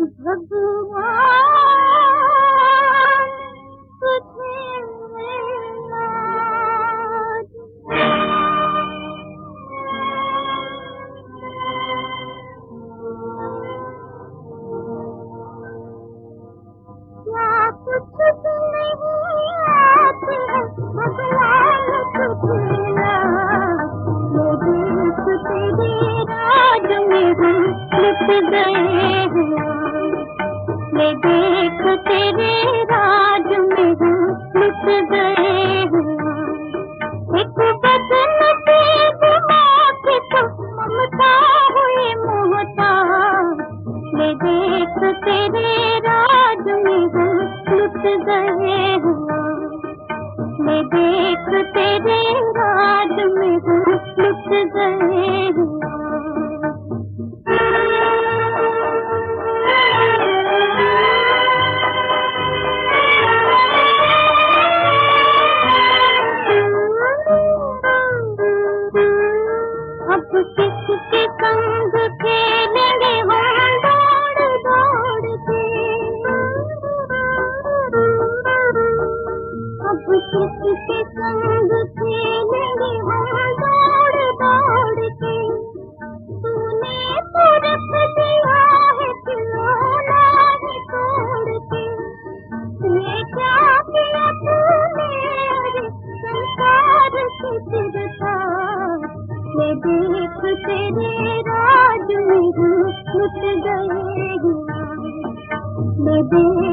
भगवान तुझे नाज। क्या कुछ भी नहीं आते हैं भगवान तुझे नाज। ये देख तेरे राज में हम लुट गए हैं। ये देख तेरे राज में हम लुट गए हैं। एक बदन से दिमाग तो ममता हुई मोहताज। ये देख तेरे राज में हम लुट गए हैं। ये देख तेरे राज में हम लुट गए हैं। अब किसके संग खेलेंगे हम दौड़ दौड़ के। अब किसके संग खेलेंगे हम दौड़ दौड़ के। तूने तो रख दिया है खिलौना ही तोड़ के। ये क्या किया तूने अरे संसार से चिरता। ये देख तेरे राज में हम लुट गए हैं। ये देख